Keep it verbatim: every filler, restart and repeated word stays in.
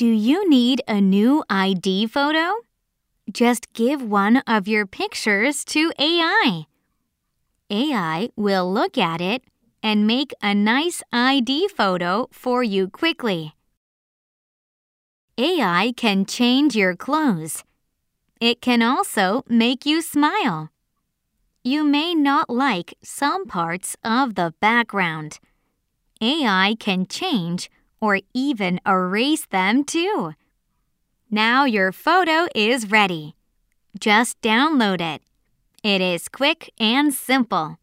Do you need a new I D photo? Just give one of your pictures to A I. A I will look at it and make a nice I D photo for you quickly. A I can change your clothes. It can also make you smile. You may not like some parts of the background. A I can change or even erase them too. Now your photo is ready. Just download it. It is quick and simple.